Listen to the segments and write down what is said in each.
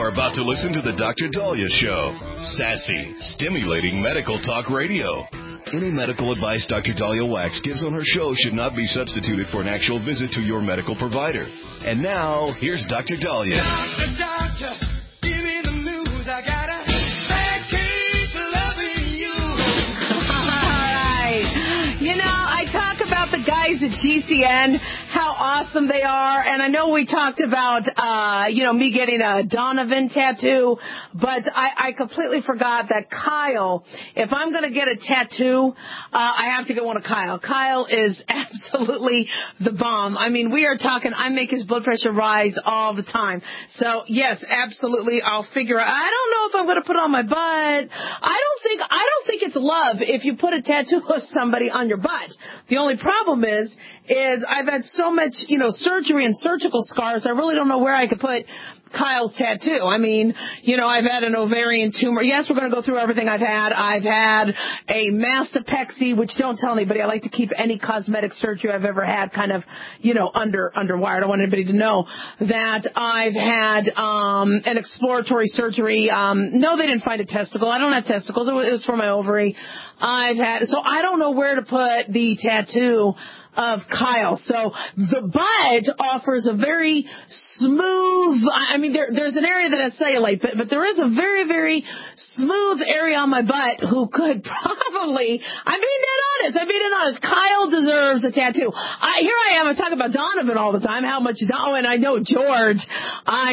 are about to listen to the Dr. Dahlia Show. Sassy, stimulating medical talk radio. Any medical advice Dr. Dahlia Wax gives on her show should not be substituted for an actual visit to your medical provider. And now, here's Dr. Dahlia. Doctor, give me the news. I got a bad case of loving you. All right. You know, I talk about the guys at GCN, how awesome they are. And I know we talked about, me getting a Donovan tattoo, but I completely forgot that Kyle, if I'm going to get a tattoo, I have to get one of Kyle. Kyle is absolutely the bomb. I mean, we are talking, I make his blood pressure rise all the time. So, yes, absolutely, I'll figure out. I don't know if I'm going to put it on my butt. I don't think it's love if you put a tattoo of somebody on your butt. The only problem is I've had so much, surgery and surgical scars, I really don't know where I could put Kyle's tattoo. I mean, I've had an ovarian tumor. Yes, we're going to go through everything I've had. I've had a mastopexy, which don't tell anybody. I like to keep any cosmetic surgery I've ever had kind of, under wire. I don't want anybody to know that I've had an exploratory surgery. No, they didn't find a testicle. I don't have testicles. It was for my ovary. So I don't know where to put the tattoo of Kyle. So the butt offers a very smooth, there's an area that has cellulite, but there is a very, very smooth area on my butt who could probably, I'm being honest, Kyle deserves a tattoo. Here I am, I talk about Donovan all the time, and I know George. I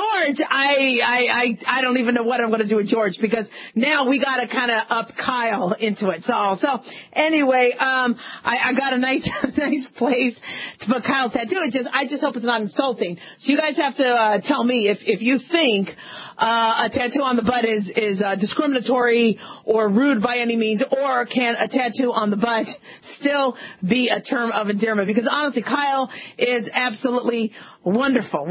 don't even know what I'm going to do with George, because now we got to kind of up Kyle into it. So anyway, I got a nice place to put Kyle's tattoo. I just hope it's not insulting. So you guys have to tell me if you think a tattoo on the butt is discriminatory or rude by any means, or can a tattoo on the butt still be a term of endearment? Because honestly, Kyle is absolutely wonderful.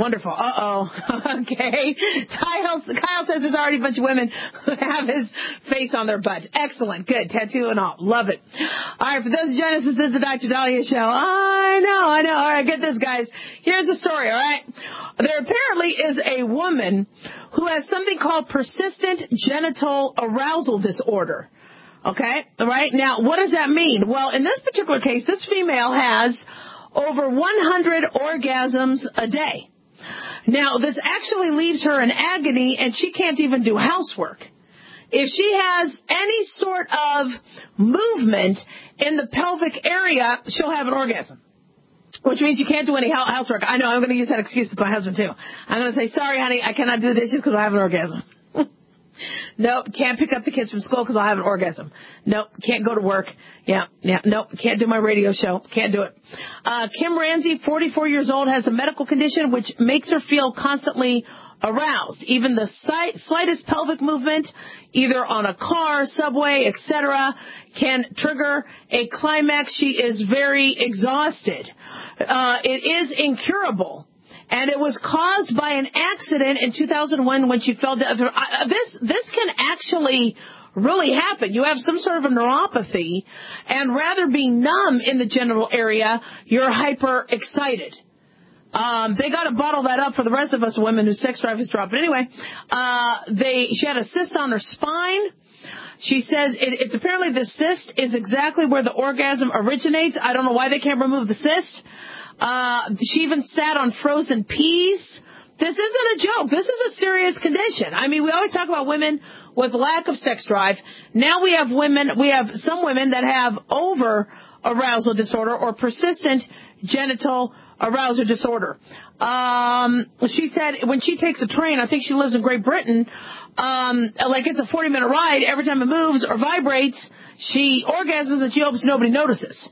Okay. Kyle says there's already a bunch of women who have his face on their butt. Excellent. Good. Tattoo and all. Love it. All right. For those who join us, this is the Dr. Dahlia Show. I know. All right. Get this, guys. Here's the story. All right. There apparently is a woman who has something called persistent genital arousal disorder. Okay. All right. Now, what does that mean? Well, in this particular case, this female has over 100 orgasms a day. Now, this actually leaves her in agony, and she can't even do housework. If she has any sort of movement in the pelvic area, she'll have an orgasm, which means you can't do any housework. I know, I'm going to use that excuse with my husband, too. I'm going to say, sorry, honey, I cannot do the dishes because I have an orgasm. Nope, can't pick up the kids from school because I'll have an orgasm. Nope, can't go to work. Yeah, nope, can't do my radio show. Can't do it. Kim Ramsey, 44 years old, has a medical condition which makes her feel constantly aroused. Even the slightest pelvic movement, either on a car, subway, etc., can trigger a climax. She is very exhausted. It is incurable. And it was caused by an accident in 2001 when she fell down. This can actually really happen. You have some sort of a neuropathy, and rather being numb in the genital area, you're hyper excited. They got to bottle that up for the rest of us women whose sex drive is dropped. But anyway, she had a cyst on her spine. She says it's apparently the cyst is exactly where the orgasm originates. I don't know why they can't remove the cyst. She even sat on frozen peas. This isn't a joke. This is a serious condition. I mean, we always talk about women with lack of sex drive. Now we have some women that have over arousal disorder or persistent genital arousal disorder. She said when she takes a train, I think she lives in Great Britain, like it's a 40-minute ride, every time it moves or vibrates, she orgasms and she hopes nobody notices.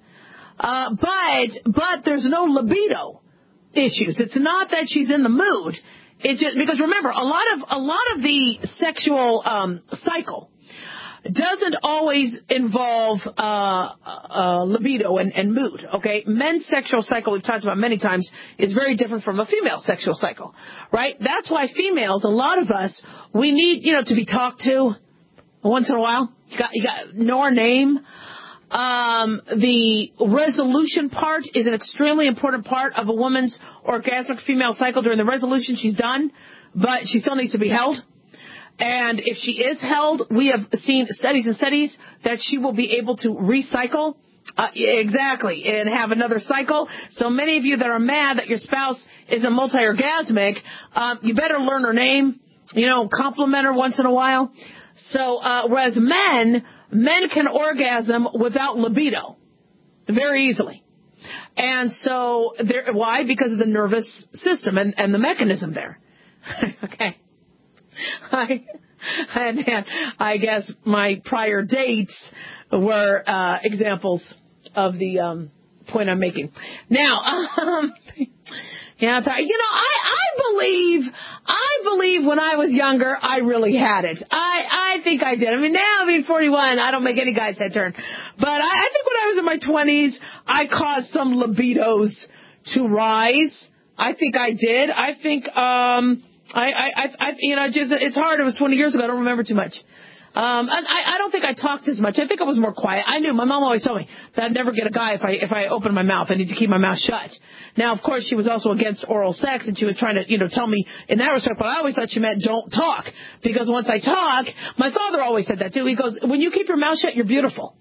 But there's no libido issues. It's not that she's in the mood. It's just because remember, a lot of the sexual cycle doesn't always involve libido and mood. Okay, men's sexual cycle, we've talked about many times, is very different from a female sexual cycle, right? That's why females, a lot of us, we need to be talked to once in a while. You got know our name. The resolution part is an extremely important part of a woman's orgasmic female cycle. During the resolution, she's done, but she still needs to be held. And if she is held, we have seen studies and studies that she will be able to recycle. Exactly, and have another cycle. So many of you that are mad that your spouse isn't multi-orgasmic, you better learn her name, compliment her once in a while. So, whereas men can orgasm without libido very easily. And so, why? Because of the nervous system and the mechanism there. Okay. I guess my prior dates were examples of the point I'm making. Now, I believe when I was younger, I really had it. I think I did. I mean, now being 41, I don't make any guy's head turn. But I think when I was in my 20s, I caused some libidos to rise. I think I did. I think, it's hard. It was 20 years ago. I don't remember too much. I don't think I talked as much. I think I was more quiet. I knew. My mom always told me that I'd never get a guy if I opened my mouth. I need to keep my mouth shut. Now, of course, she was also against oral sex, and she was trying to, tell me in that respect, but I always thought she meant don't talk. Because once I talk, my father always said that too. He goes, when you keep your mouth shut, you're beautiful.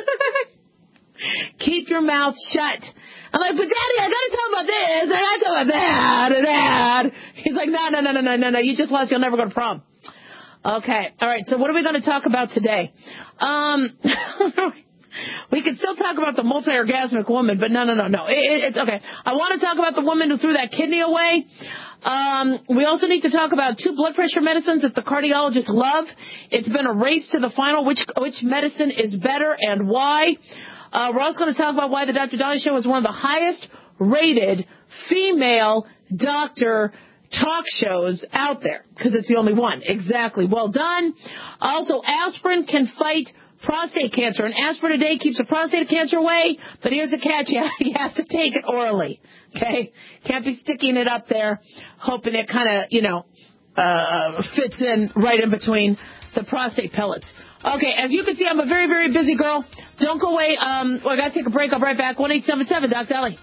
Keep your mouth shut. I'm like, but Daddy, I gotta talk about this, I gotta talk about that, and that. He's like, no, you just lost, you'll never go to prom. Okay, alright, so what are we going to talk about today? We can still talk about the multi-orgasmic woman, but no. It's okay. I want to talk about the woman who threw that kidney away. We also need to talk about 2 blood pressure medicines that the cardiologists love. It's been a race to the final, which medicine is better and why. We're also going to talk about why the Dr. Dahlia Show is one of the highest rated female doctor talk shows out there, because it's the only one. Exactly. Well done. Also, aspirin can fight prostate cancer. An aspirin a day keeps the prostate cancer away, but here's the catch. You have to take it orally. Okay? Can't be sticking it up there, hoping it kind of, fits in right in between the prostate pellets. Okay, as you can see, I'm a very, very busy girl. Don't go away. I got to take a break. I'll be right back. 1-877 Dr. Ellie.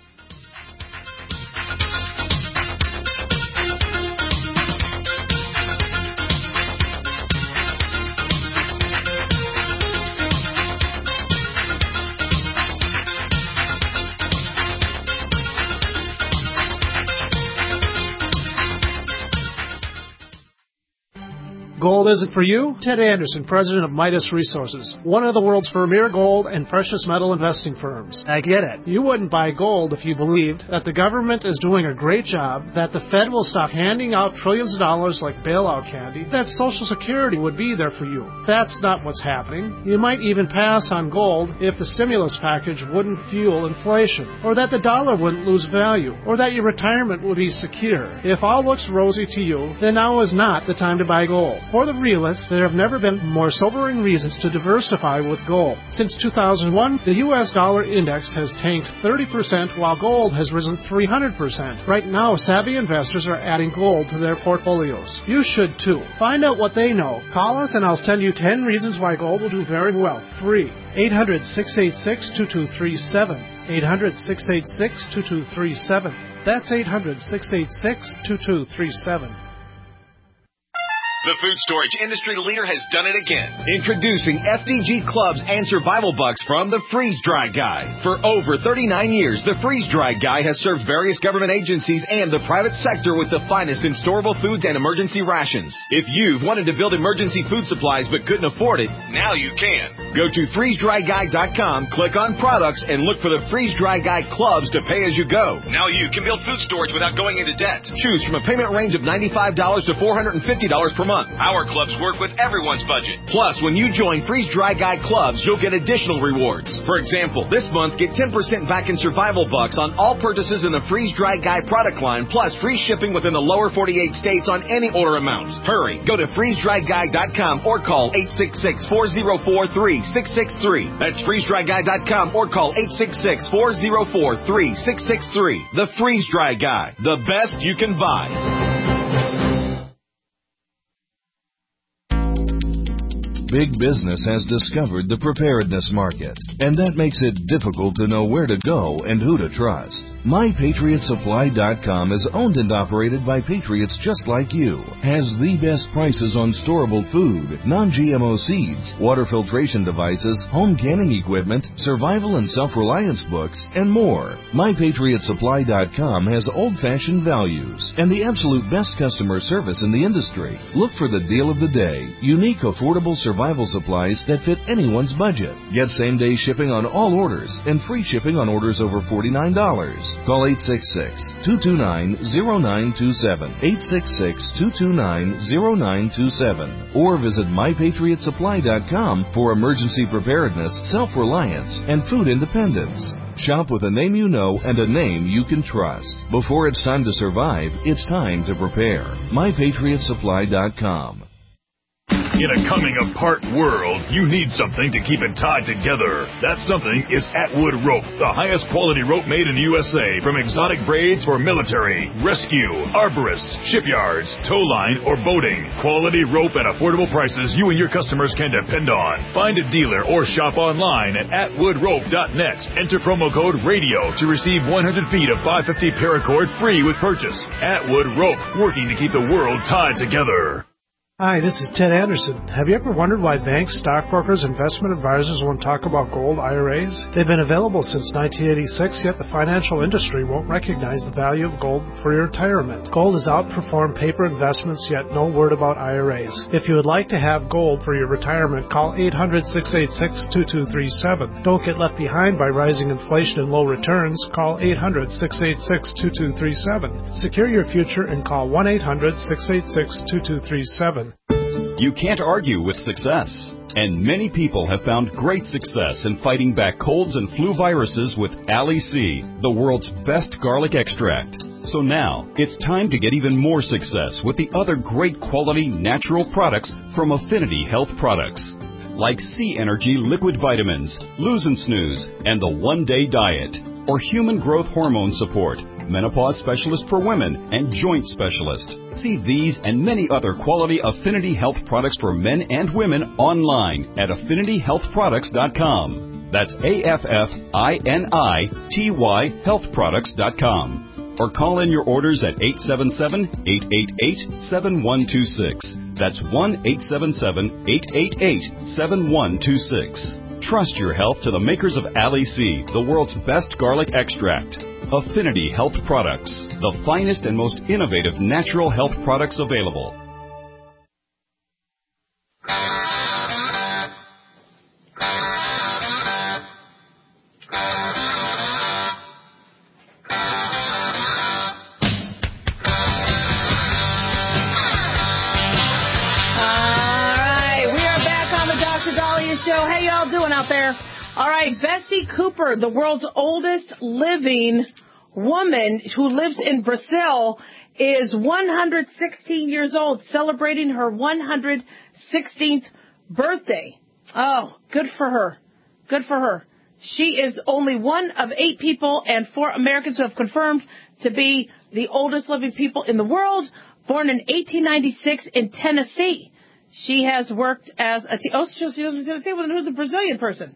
Gold isn't for you? Ted Anderson, president of Midas Resources, one of the world's premier gold and precious metal investing firms. I get it. You wouldn't buy gold if you believed that the government is doing a great job, that the Fed will stop handing out trillions of dollars like bailout candy, that Social Security would be there for you. That's not what's happening. You might even pass on gold if the stimulus package wouldn't fuel inflation, or that the dollar wouldn't lose value, or that your retirement would be secure. If all looks rosy to you, then now is not the time to buy gold. For the realists, there have never been more sobering reasons to diversify with gold. Since 2001, the U.S. dollar index has tanked 30% while gold has risen 300%. Right now, savvy investors are adding gold to their portfolios. You should too. Find out what they know. Call us and I'll send you 10 reasons why gold will do very well. Free. 800-686-2237. 800-686-2237. That's 800-686-2237. The food storage industry leader has done it again. Introducing FDG Clubs and Survival Bucks from the Freeze Dry Guy. For over 39 years, the Freeze Dry Guy has served various government agencies and the private sector with the finest in storable foods and emergency rations. If you've wanted to build emergency food supplies but couldn't afford it, now you can. Go to freezedryguy.com, click on products, and look for the Freeze Dry Guy Clubs to pay as you go. Now you can build food storage without going into debt. Choose from a payment range of $95 to $450 per month. Our clubs work with everyone's budget. Plus, when you join Freeze Dry Guy Clubs, you'll get additional rewards. For example, this month, get 10% back in Survival Bucks on all purchases in the Freeze Dry Guy product line, plus free shipping within the lower 48 states on any order amount. Hurry, go to freezedryguy.com or call 866-404-3663. That's freezedryguy.com or call 866-404-3663. The Freeze Dry Guy, the best you can buy. big business has discovered the preparedness market, and that makes it difficult to know where to go and who to trust. MyPatriotSupply.com is owned and operated by patriots just like you, has the best prices on storable food, non-GMO seeds, water filtration devices, home canning equipment, survival and self-reliance books, and more. MyPatriotSupply.com has old-fashioned values and the absolute best customer service in the industry. Look for the deal of the day. Unique, affordable survival supplies that fit anyone's budget. Get same-day shipping on all orders and free shipping on orders over $49. Call 866-229-0927, 866-229-0927, or visit MyPatriotSupply.com for emergency preparedness, self-reliance, and food independence. Shop with a name you know and a name you can trust. Before it's time to survive, it's time to prepare. MyPatriotSupply.com. In a coming-apart world, you need something to keep it tied together. That something is Atwood Rope, the highest quality rope made in the USA, from exotic braids for military, rescue, arborists, shipyards, tow line, or boating. Quality rope at affordable prices you and your customers can depend on. Find a dealer or shop online at atwoodrope.net. Enter promo code RADIO to receive 100 feet of 550 paracord free with purchase. Atwood Rope, working to keep the world tied together. Hi, this is Ted Anderson. Have you ever wondered why banks, stockbrokers, investment advisors won't talk about gold IRAs? They've been available since 1986, yet the financial industry won't recognize the value of gold for your retirement. Gold has outperformed paper investments, yet no word about IRAs. If you would like to have gold for your retirement, call 800-686-2237. Don't get left behind by rising inflation and low returns. Call 800-686-2237. Secure your future and call 1-800-686-2237. You can't argue with success. And many people have found great success in fighting back colds and flu viruses with Ali C, the world's best garlic extract. So now, it's time to get even more success with the other great quality natural products from Affinity Health Products, like C Energy Liquid Vitamins, Lose and Snooze, and the One Day Diet, or Human Growth Hormone Support, Menopause Specialist for Women, and Joint Specialist. See these and many other quality Affinity Health products for men and women online at AffinityHealthProducts.com. That's AFFINITY healthproducts.com. Or call in your orders at 877-888-7126. That's 1-877-888-7126. Trust your health to the makers of Ali C, the world's best garlic extract. Affinity Health Products, the finest and most innovative natural health products available. All right, Bessie Cooper, the world's oldest living woman who lives in Brazil, is 116 years old, celebrating her 116th birthday. Oh, good for her. Good for her. She is only one of 8 people and 4 Americans who have confirmed to be the oldest living people in the world, born in 1896 in Tennessee. She has worked as a... she was in Tennessee. Who's a Brazilian person?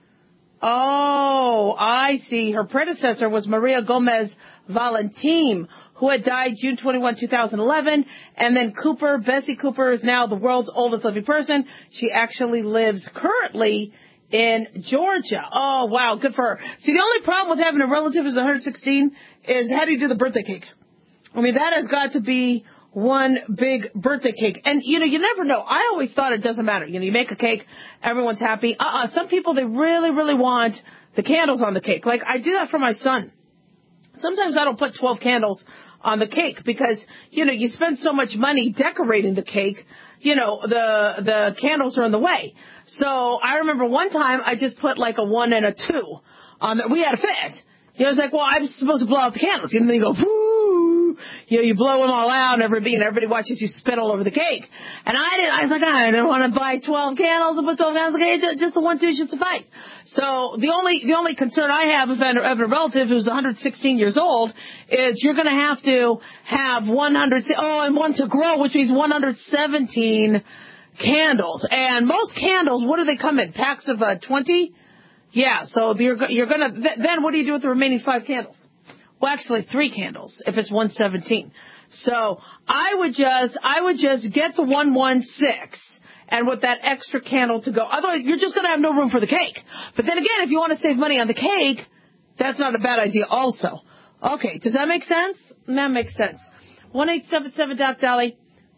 Oh, I see. Her predecessor was Maria Gomez Valentim, who had died June 21, 2011. And then Bessie Cooper, is now the world's oldest living person. She actually lives currently in Georgia. Oh, wow. Good for her. See, the only problem with having a relative who's 116 is how do you do the birthday cake? I mean, that has got to be one big birthday cake. And, you never know. I always thought it doesn't matter. You make a cake, everyone's happy. Some people, they really, really want the candles on the cake. Like, I do that for my son. Sometimes I don't put 12 candles on the cake because, you spend so much money decorating the cake, the candles are in the way. So I remember one time I just put like a 1 and a 2 on the, we had a fit. It was like, well, I'm supposed to blow out the candles. And then you go, whoo, you blow them all out, and everybody watches you spit all over the cake. And I was like, I didn't want to buy 12 candles and put 12 candles on the cake. Just the 1, 2 should suffice. So the only concern I have if I have a relative who's 116 years old is you're going to have 100, and one to grow, which means 117 candles. And most candles, what do they come in? Packs of 20? Yeah, so you're going to, then what do you do with the remaining 5 candles? Well, actually 3 candles if it's 117. So I would just get the 116 and with that extra candle to go. Otherwise, you're just going to have no room for the cake. But then again, if you want to save money on the cake, that's not a bad idea also. Okay, does that make sense? That makes sense. 1-877-DOC-DALI,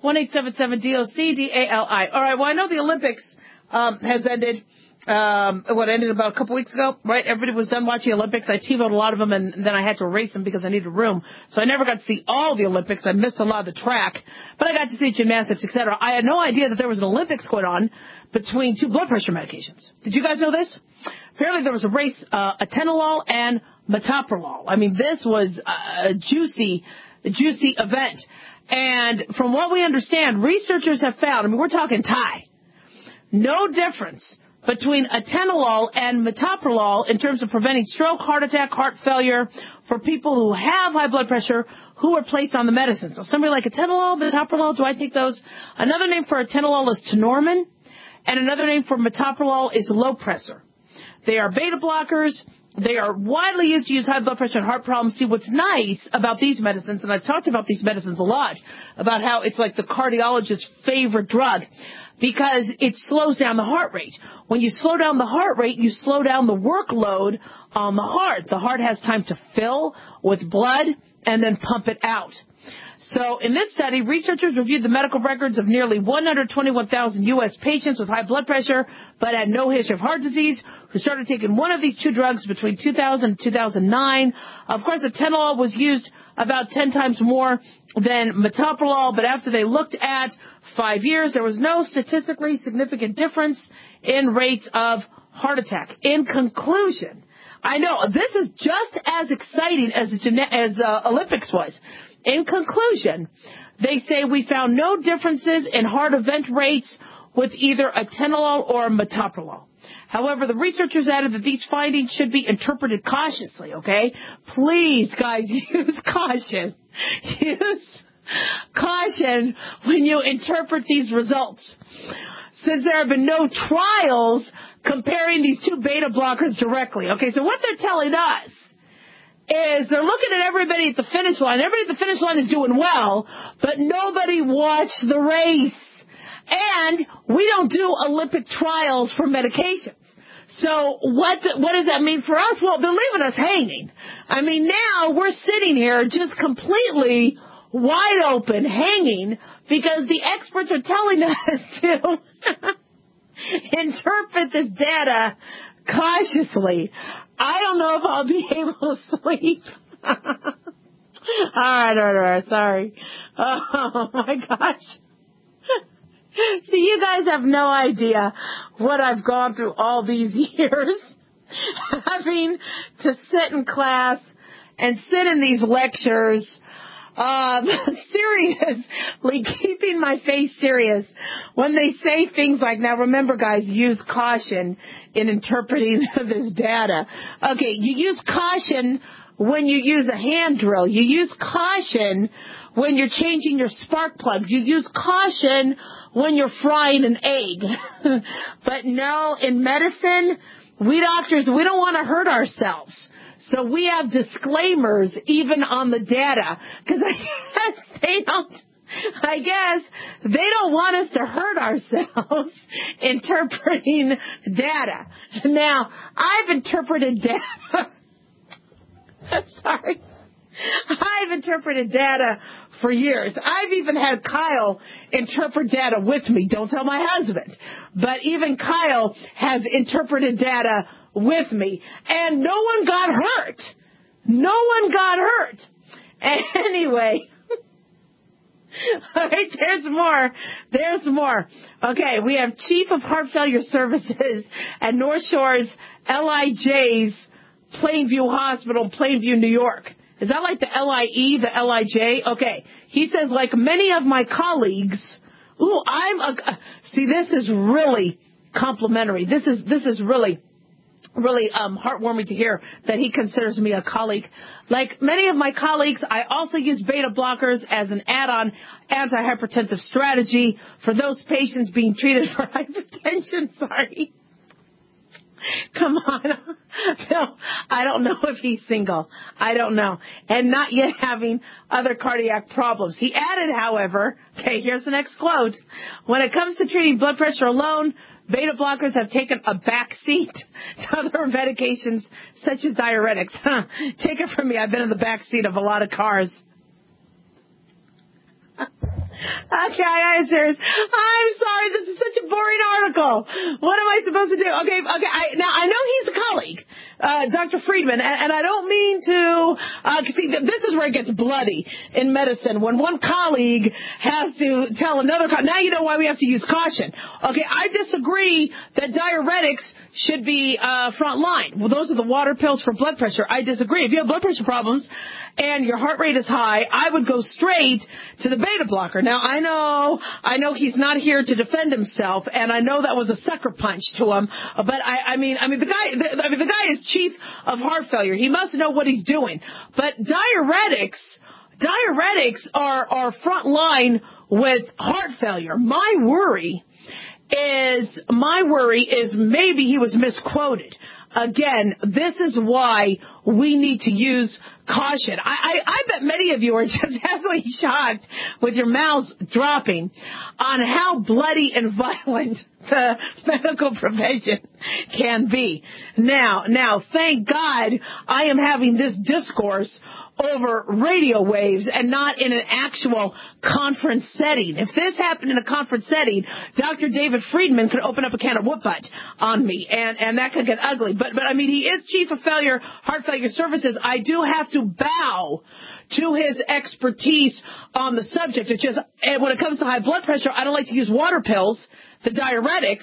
1-877-DOC-DALI. All right, well, I know the Olympics has ended. Ended about a couple weeks ago, right? Everybody was done watching the Olympics. I TiVoed a lot of them, and then I had to erase them because I needed room. So I never got to see all the Olympics. I missed a lot of the track, but I got to see gymnastics, etc. I had no idea that there was an Olympics going on between 2 blood pressure medications. Did you guys know this? Apparently there was a race, atenolol and metoprolol. I mean, this was a juicy event. And from what we understand, researchers have found, I mean, we're talking Thai, no difference between atenolol and metoprolol in terms of preventing stroke, heart attack, heart failure for people who have high blood pressure who are placed on the medicine. So somebody like atenolol, metoprolol, do I take those? Another name for atenolol is tenormin, and another name for metoprolol is Lopressor. They are beta blockers. They are widely used to use high blood pressure and heart problems. See, what's nice about these medicines, and I've talked about these medicines a lot, about how it's like the cardiologist's favorite drug, because it slows down the heart rate. When you slow down the heart rate, you slow down the workload on the heart. The heart has time to fill with blood and then pump it out. So in this study, researchers reviewed the medical records of nearly 121,000 U.S. patients with high blood pressure but had no history of heart disease who started taking one of these 2 drugs between 2000 and 2009. Of course, atenolol was used about 10 times more than metoprolol, but after they looked at 5 years, there was no statistically significant difference in rates of heart attack. In conclusion, I know this is just as exciting as Olympics was. In conclusion, they say we found no differences in heart event rates with either atenolol or metoprolol. However, the researchers added that these findings should be interpreted cautiously, okay? Please, guys, use caution. Use caution when you interpret these results. Since there have been no trials comparing these 2 beta blockers directly. Okay, so what they're telling us is they're looking at everybody at the finish line. Everybody at the finish line is doing well, but nobody watched the race. And we don't do Olympic trials for medications. So what does that mean for us? Well, they're leaving us hanging. I mean, now we're sitting here just completely wide open, hanging, because the experts are telling us to interpret this data cautiously. I don't know if I'll be able to sleep. All right, sorry. Oh, my gosh. See, you guys have no idea what I've gone through all these years. Having to sit in class and sit in these lectures, seriously keeping my face serious when they say things like, now remember guys, use caution in interpreting this data. Okay, you use caution when you use a hand drill. You use caution when you're changing your spark plugs. You use caution when you're frying an egg. But no, in medicine, we doctors, we don't want to hurt ourselves. So we have disclaimers even on the data, because I guess they don't want us to hurt ourselves interpreting data. Now, I've interpreted data. Sorry. I've interpreted data for years. I've even had Kyle interpret data with me. Don't tell my husband. But even Kyle has interpreted data with me. And no one got hurt. No one got hurt. Anyway. All right, there's more. Okay, we have Chief of Heart Failure Services at North Shore's LIJ's Plainview Hospital, Plainview, New York. Is that like the LIE, the LIJ? Okay. He says, like many of my colleagues, see, this is really complimentary. This is really really heartwarming to hear that he considers me a colleague. Like many of my colleagues, I also use beta blockers as an add-on antihypertensive strategy for those patients being treated for hypertension. Sorry. Come on. No, I don't know if he's single. I don't know. And not yet having other cardiac problems. He added, however, okay, here's the next quote. When it comes to treating blood pressure alone, beta blockers have taken a back seat to other medications such as diuretics. Take it from me. I've been in the back seat of a lot of cars. Okay, I'm serious. I'm sorry. This is such a boring article. What am I supposed to do? Okay. Now I know he's a colleague, Dr. Friedman, and I don't mean to. See, this is where it gets bloody in medicine when one colleague has to tell another. Now you know why we have to use caution. Okay, I disagree that diuretics should be front line. Well, those are the water pills for blood pressure. I disagree. If you have blood pressure problems and your heart rate is high, I would go straight to the beta blocker. Now, I know he's not here to defend himself, and I know that was a sucker punch to him. But I mean, the guy is chief of heart failure. He must know what he's doing. But diuretics are front line with heart failure. My worry is maybe he was misquoted. Again, this is why we need to use caution. I bet many of you are just absolutely shocked with your mouths dropping on how bloody and violent the medical profession can be. Now, thank God I am having this discourse over radio waves and not in an actual conference setting. If this happened in a conference setting, Dr. David Friedman could open up a can of whoop butt on me, and that could get ugly. But I mean, he is chief of heart failure services. I do have to bow to his expertise on the subject. It's just, when it comes to high blood pressure, I don't like to use water pills, the diuretics,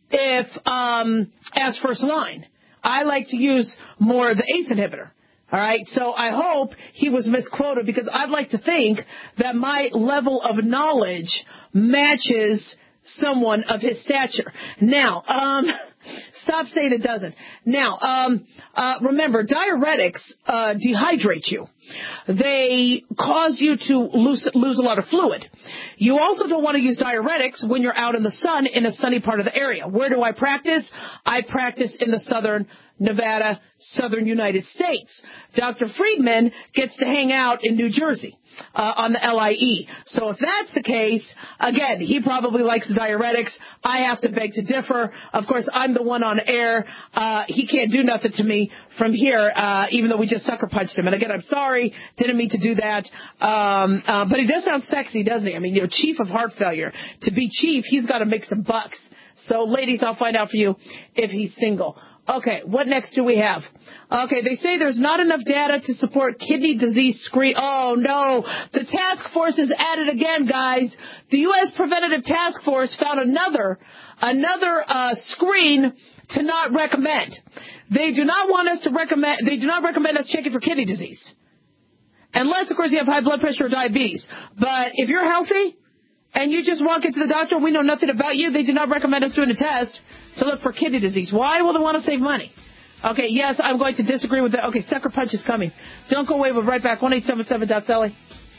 as first line. I like to use more the ACE inhibitor. All right, so I hope he was misquoted because I'd like to think that my level of knowledge matches someone of his stature. Now, stop saying it doesn't. Now, remember, diuretics dehydrate you. They cause you to lose a lot of fluid. You also don't want to use diuretics when you're out in the sun in a sunny part of the area. Where do I practice? I practice in the southern Nevada, southern United States. Dr. Friedman gets to hang out in New Jersey on the LIE. So if that's the case, again, he probably likes diuretics. I have to beg to differ. Of course, I'm the one on air. He can't do nothing to me from here, even though we just sucker punched him. And again, I'm sorry, didn't mean to do that. But he does sound sexy, doesn't he? I mean, chief of heart failure. To be chief, he's got to make some bucks. So ladies, I'll find out for you if he's single. Okay, what next do we have? Okay, they say there's not enough data to support kidney disease screen. Oh, no. The task force is at it again, guys. The U.S. Preventative Task Force found another screen to not recommend. They do not recommend us checking for kidney disease. Unless, of course, you have high blood pressure or diabetes. But if you're healthy and you just walk into the doctor and we know nothing about you, they do not recommend us doing a test to look for kidney disease. Why? Well, they want to save money. Okay, yes, I'm going to disagree with that. Okay, sucker punch is coming. Don't go away. We'll be right back. 1-877-DOC-SELLY.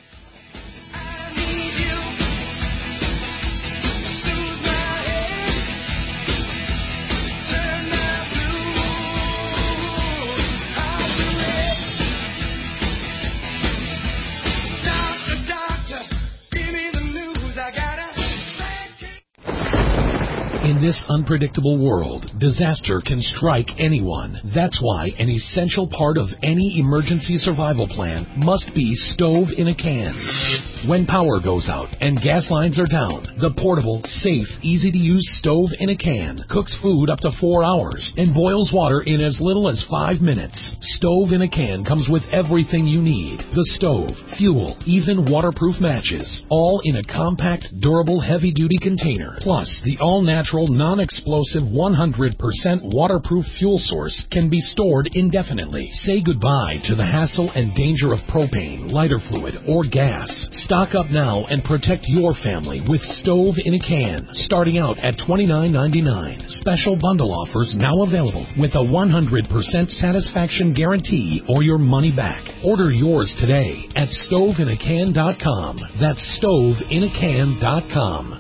In this unpredictable world, disaster can strike anyone. That's why an essential part of any emergency survival plan must be stove in a can. When power goes out and gas lines are down, the portable, safe, easy-to-use stove in a can cooks food up to 4 hours and boils water in as little as 5 minutes. Stove in a can comes with everything you need. The stove, fuel, even waterproof matches, all in a compact, durable, heavy-duty container. Plus, the all-natural natural, non-explosive, 100% waterproof fuel source can be stored indefinitely. Say goodbye to the hassle and danger of propane, lighter fluid, or gas. Stock up now and protect your family with Stove in a Can, starting out at $29.99. Special bundle offers now available with a 100% satisfaction guarantee or your money back. Order yours today at StoveInACan.com. That's StoveInACan.com.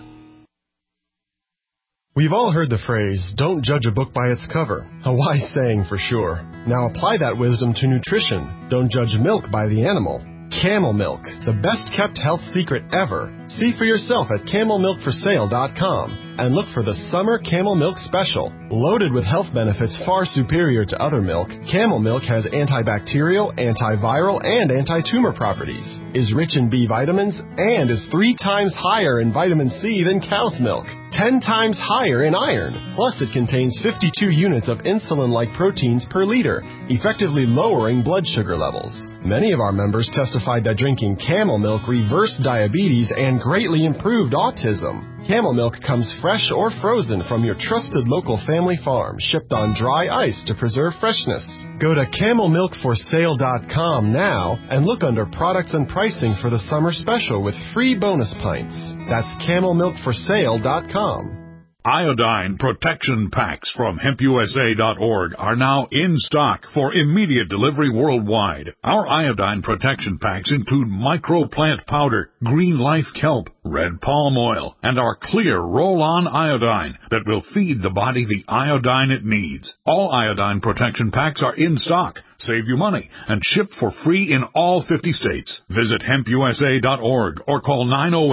We've all heard the phrase, don't judge a book by its cover. A wise saying for sure. Now apply that wisdom to nutrition. Don't judge milk by the animal. Camel Milk, the best-kept health secret ever. See for yourself at CamelMilkForSale.com and look for the Summer Camel Milk Special. Loaded with health benefits far superior to other milk, Camel Milk has antibacterial, antiviral, and anti-tumor properties, is rich in B vitamins, and is 3 times higher in vitamin C than cow's milk, 10 times higher in iron. Plus, it contains 52 units of insulin-like proteins per liter, effectively lowering blood sugar levels. Many of our members testified that drinking Camel Milk reversed diabetes and greatly improved autism. Camel Milk comes fresh or frozen from your trusted local family farm, shipped on dry ice to preserve freshness. Go to CamelMilkForSale.com now and look under products and pricing for the summer special with free bonus pints. That's CamelMilkForSale.com. Iodine protection packs from HempUSA.org are now in stock for immediate delivery worldwide. Our iodine protection packs include microplant powder, green life kelp, red palm oil, and our clear roll-on iodine that will feed the body the iodine it needs. All iodine protection packs are in stock. Save you money and ship for free in all 50 states. Visit HempUSA.org or call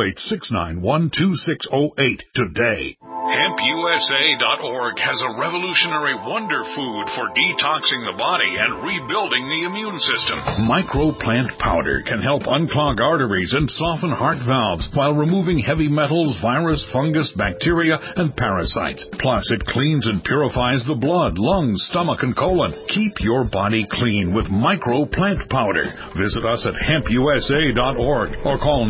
908-691-2608 today. HempUSA.org has a revolutionary wonder food for detoxing the body and rebuilding the immune system. Microplant powder can help unclog arteries and soften heart valves while removing heavy metals, virus, fungus, bacteria, and parasites. Plus, it cleans and purifies the blood, lungs, stomach, and colon. Keep your body clean with Microplant powder. Visit us at HempUSA.org or call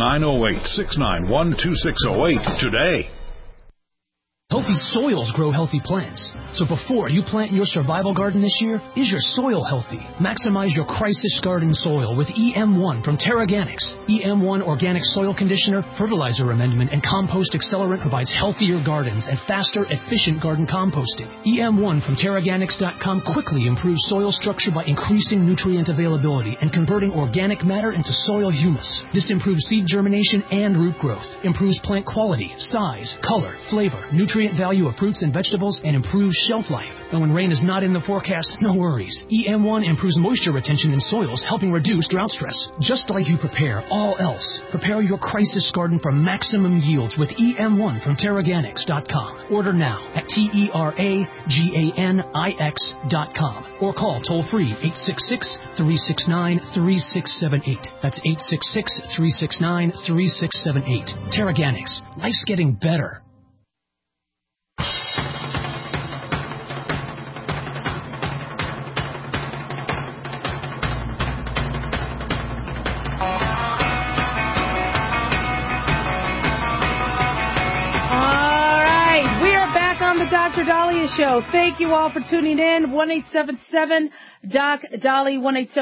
908-691-2608 today. Healthy soils grow healthy plants. So before you plant your survival garden this year, is your soil healthy? Maximize your crisis garden soil with EM1 from Terraganics. EM1 Organic Soil Conditioner, Fertilizer Amendment, and Compost Accelerant provides healthier gardens and faster, efficient garden composting. EM1 from Terraganics.com quickly improves soil structure by increasing nutrient availability and converting organic matter into soil humus. This improves seed germination and root growth, improves plant quality, size, color, flavor, nutrient value of fruits and vegetables, and improves shelf life. And when rain is not in the forecast, no worries. EM1 improves moisture retention in soils, helping reduce drought stress. Just like you prepare all else, prepare your crisis garden for maximum yields with EM1 from Terraganics.com. Order now at TERAGANIX.com or call toll-free 866-369-3678. That's 866-369-3678. Terraganics. Life's getting better. Dr. Daliah Show. Thank you all for tuning in. 1-877-DOC-DALI,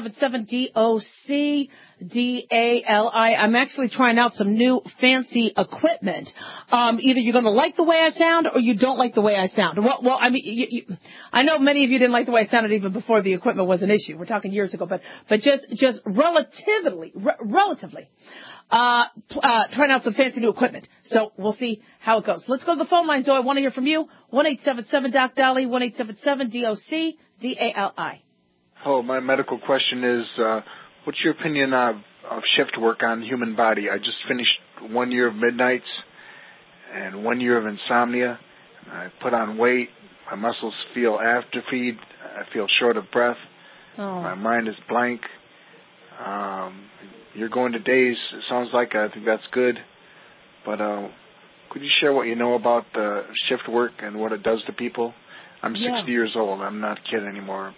1-877-DOC-DALI. I'm actually trying out some new fancy equipment. Either you're going to like the way I sound or you don't like the way I sound. Well, I mean, I know many of you didn't like the way I sounded even before the equipment was an issue. We're talking years ago, but just relatively. Trying out some fancy new equipment. So we'll see how it goes. Let's go to the phone line, Zoe. I want to hear from you. 1-877-DOC-DALI, 1-877-DOC-DALI. Oh, my medical question is, what's your opinion of shift work on the human body? I just finished 1 year of midnights and 1 year of insomnia. I put on weight. My muscles feel atrophied. I feel short of breath. Oh. My mind is blank. You're going to days. It sounds like I think that's good. But could you share what you know about the shift work and what it does to people? I'm 60 years old. I'm not a kid anymore.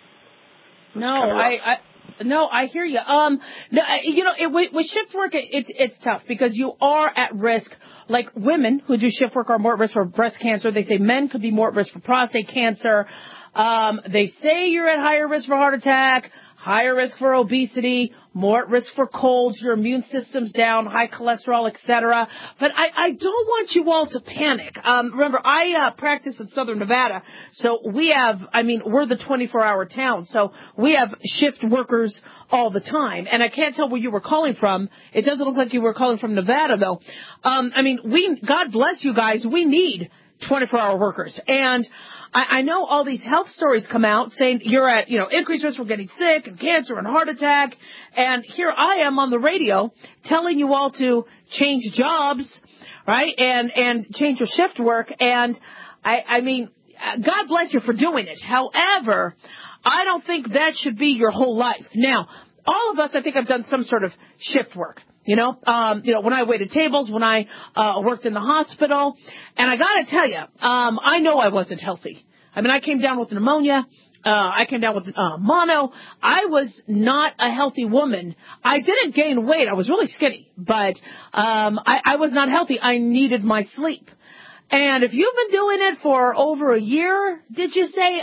I hear you. With shift work, it's tough because you are at risk like women who do shift work are more at risk for breast cancer. They say men could be more at risk for prostate cancer. They say you're at higher risk for heart attack, higher risk for obesity, more at risk for colds, your immune system's down, high cholesterol, etc. But I don't want you all to panic. Remember, I practice in Southern Nevada, so we have, we're the 24-hour town, so we have shift workers all the time. And I can't tell where you were calling from. It doesn't look like you were calling from Nevada, though. God bless you guys. We need 24-hour workers. And I know all these health stories come out saying you're at, increased risk for getting sick and cancer and heart attack. And here I am on the radio telling you all to change jobs, right? And change your shift work. And God bless you for doing it. However, I don't think that should be your whole life. Now, all of us, I think, have done some sort of shift work. When I waited tables, when I worked in the hospital, and I got to tell you, I know I wasn't healthy. I came down with pneumonia. I came down with mono. I was not a healthy woman. I didn't gain weight. I was really skinny, but I was not healthy. I needed my sleep. And if you've been doing it for over a year, did you say,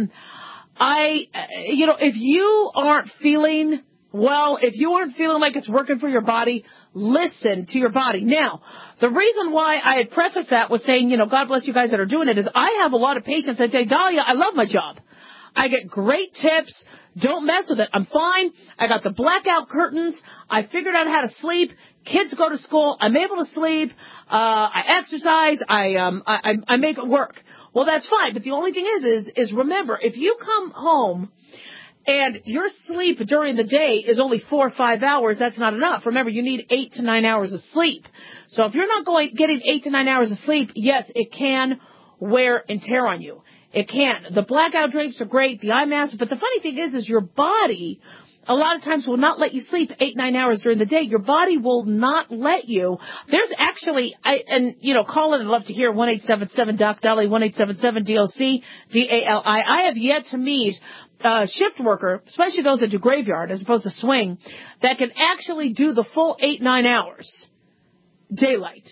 if you aren't feeling well, if you aren't feeling like it's working for your body, listen to your body. Now, the reason why I had prefaced that was saying, God bless you guys that are doing it, is I have a lot of patients that say, Dahlia, I love my job. I get great tips. Don't mess with it. I'm fine. I got the blackout curtains. I figured out how to sleep. Kids go to school. I'm able to sleep. I exercise. I make it work. Well, that's fine. But the only thing is remember, if you come home and your sleep during the day is only 4 or 5 hours, that's not enough. Remember, you need 8 to 9 hours of sleep. So if you're not getting 8 to 9 hours of sleep, yes, it can wear and tear on you. It can. The blackout drapes are great, the eye masks, but the funny thing is your body a lot of times will not let you sleep 8-9 hours during the day. Your body will not let you. There's actually, call in. I'd love to hear 1-877-DOC-DALI, 1-877-DOC-DALI. I have yet to meet a shift worker, especially those that do graveyard as opposed to swing, that can actually do the full 8-9 hours daylight.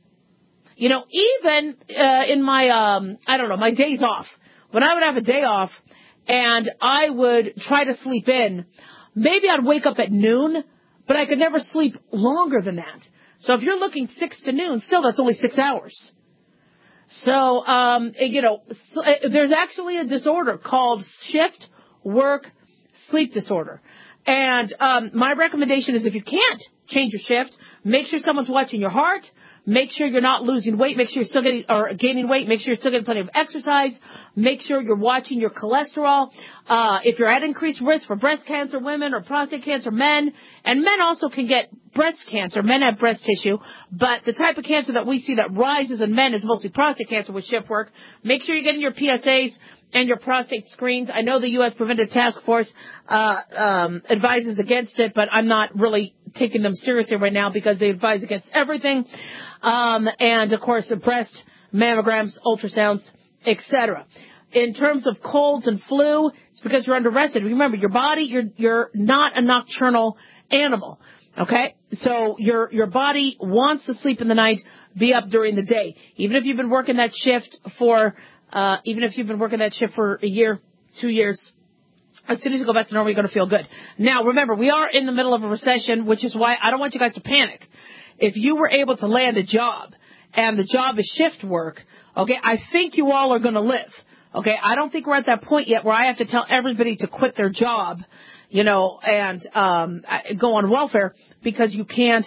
Even in my, my days off, when I would have a day off and I would try to sleep in, maybe I'd wake up at noon, but I could never sleep longer than that. So if you're looking 6 to noon, still that's only 6 hours. So, there's actually a disorder called shift work sleep disorder. And my recommendation is if you can't change your shift, make sure someone's watching your heart. Make sure you're not losing weight. Make sure you're still gaining weight. Make sure you're still getting plenty of exercise. Make sure you're watching your cholesterol. If you're at increased risk for breast cancer, women, or prostate cancer, men, and men also can get breast cancer. Men have breast tissue, but the type of cancer that we see that rises in men is mostly prostate cancer with shift work. Make sure you're getting your PSAs and your prostate screens. I know the U.S. Preventive Task Force advises against it, but I'm not really taking them seriously right now because they advise against everything. And, of course, breast mammograms, ultrasounds, etc. In terms of colds and flu, it's because you're underrested. Remember, your body, you're not a nocturnal animal. Okay? So your body wants to sleep in the night, be up during the day. Even if you've been working that shift for a year, 2 years, as soon as you go back to normal, you're going to feel good. Now, remember, we are in the middle of a recession, which is why I don't want you guys to panic. If you were able to land a job, and the job is shift work, okay, I think you all are going to live. Okay, I don't think we're at that point yet where I have to tell everybody to quit their job, and go on welfare because you can't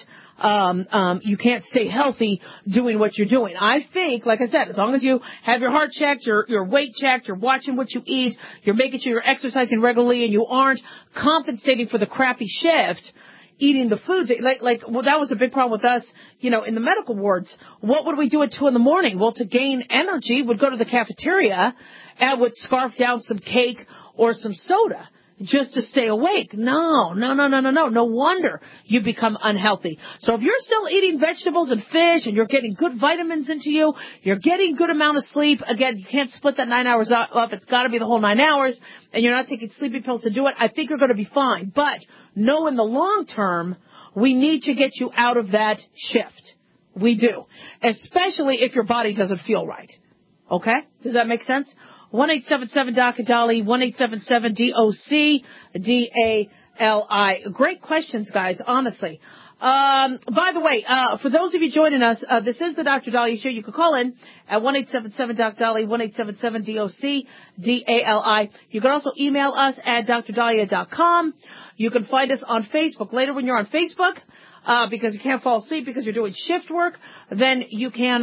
stay healthy doing what you're doing. I think, like I said, as long as you have your heart checked, your weight checked, you're watching what you eat, you're making sure you're exercising regularly, and you aren't compensating for the crappy shift, eating the foods, well, that was a big problem with us, in the medical wards. What would we do at 2 a.m? Well, to gain energy, we'd go to the cafeteria and would scarf down some cake or some soda just to stay awake. No. No wonder you become unhealthy. So if you're still eating vegetables and fish and you're getting good vitamins into you, you're getting good amount of sleep. Again, you can't split that 9 hours up. It's got to be the whole 9 hours, and you're not taking sleeping pills to do it. I think you're going to be fine. But know in the long term, we need to get you out of that shift. We do. Especially if your body doesn't feel right. Okay? Does that make sense? 1-877-DOC-DOLLY, 1-877-DOC-DALI. Great questions, guys, honestly. By the way, for those of you joining us, this is the Dr. Dahlia Show. You can call in at 1-877-DOC-DOLLY, 1-877-DOC-DALI. You can also email us at drdahlia.com. You can find us on Facebook. Later when you're on Facebook, because you can't fall asleep because you're doing shift work, then you can,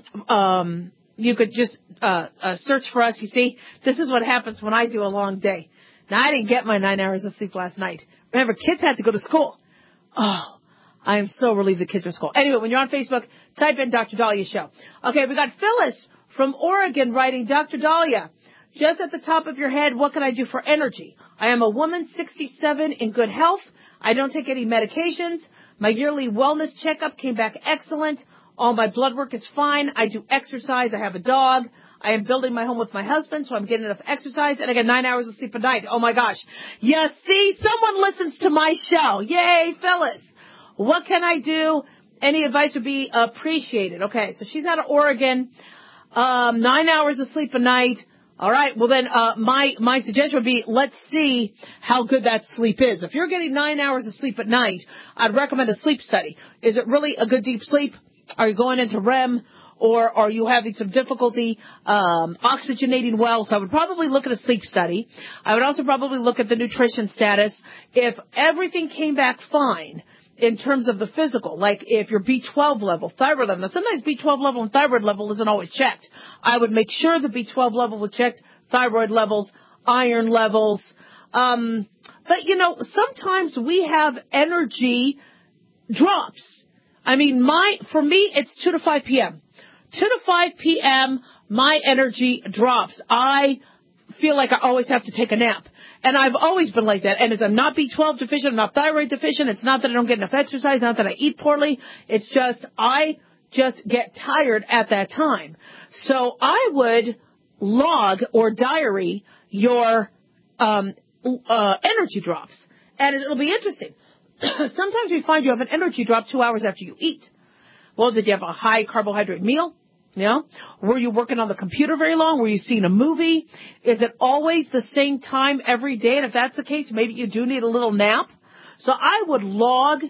you could just, search for us. You see, this is what happens when I do a long day. Now, I didn't get my 9 hours of sleep last night. Remember, kids had to go to school. Oh, I am so relieved the kids are at school. Anyway, when you're on Facebook, type in Dr. Dahlia Show. Okay, we got Phyllis from Oregon writing, Dr. Dahlia, just at the top of your head, what can I do for energy? I am a woman, 67, in good health. I don't take any medications. My yearly wellness checkup came back excellent. All my blood work is fine. I do exercise. I have a dog. I am building my home with my husband, so I'm getting enough exercise, and I get 9 hours of sleep a night. Oh, my gosh. You see, someone listens to my show. Yay, Phyllis. What can I do? Any advice would be appreciated. Okay, so she's out of Oregon. 9 hours of sleep a night. All right, well then, my suggestion would be, let's see how good that sleep is. If you're getting 9 hours of sleep at night, I'd recommend a sleep study. Is it really a good deep sleep? Are you going into REM? Or are you having some difficulty oxygenating well? So I would probably look at a sleep study. I would also probably look at the nutrition status. If everything came back fine in terms of the physical, like if your B12 level, thyroid level, now sometimes B12 level and thyroid level isn't always checked. I would make sure the B12 level was checked, thyroid levels, iron levels. But, you know, sometimes we have energy drops. I mean, for me, it's 2 to 5 p.m. 2 to 5 p.m., my energy drops. I feel like I always have to take a nap. And I've always been like that. And I'm not B12 deficient, I'm not thyroid deficient. It's not that I don't get enough exercise, not that I eat poorly. It's just, I just get tired at that time. So I would log or diary your energy drops. And it'll be interesting. Sometimes we find you have an energy drop 2 hours after you eat. Well, did you have a high carbohydrate meal? Yeah. Were you working on the computer very long? Were you seeing a movie? Is it always the same time every day? And if that's the case, maybe you do need a little nap. So I would log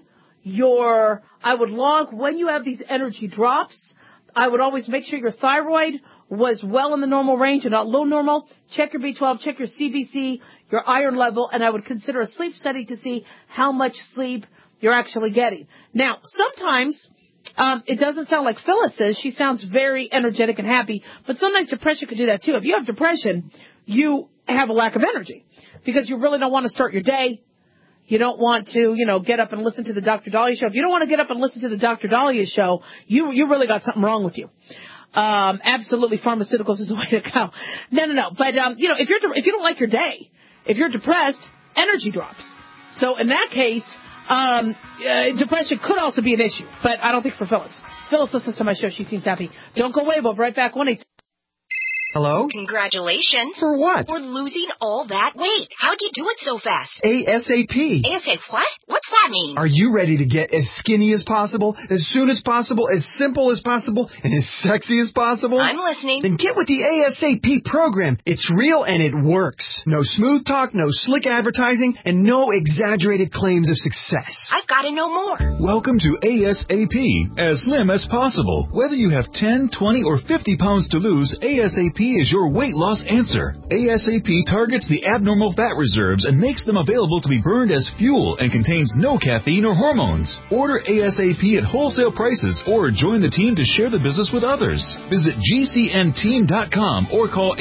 when you have these energy drops. I would always make sure your thyroid was well in the normal range and not low normal. Check your B12, check your CBC, your iron level, and I would consider a sleep study to see how much sleep you're actually getting. Now, sometimes it doesn't sound like Phyllis says. She sounds very energetic and happy, but sometimes depression could do that too. If you have depression, you have a lack of energy because you really don't want to start your day. You don't want to, get up and listen to the Dr. Dahlia Show. If you don't want to get up and listen to the Dr. Dahlia Show, you really got something wrong with you. Absolutely, pharmaceuticals is the way to go. No. But if you don't like your day, if you're depressed, energy drops. So in that case, depression could also be an issue, but I don't think for Phyllis. Phyllis listens to my show. She seems happy. Don't go away. We'll be right back. 1-8. Hello? Congratulations. For what? For losing all that weight. How'd you do it so fast? ASAP. ASAP what? What's that mean? Are you ready to get as skinny as possible, as soon as possible, as simple as possible, and as sexy as possible? I'm listening. Then get with the ASAP program. It's real and it works. No smooth talk, no slick advertising, and no exaggerated claims of success. I've got to know more. Welcome to ASAP, as slim as possible. Whether you have 10, 20, or 50 pounds to lose, ASAP is your weight loss answer. ASAP targets the abnormal fat reserves and makes them available to be burned as fuel and contains no caffeine or hormones. Order ASAP at wholesale prices or join the team to share the business with others. Visit GCNteam.com or call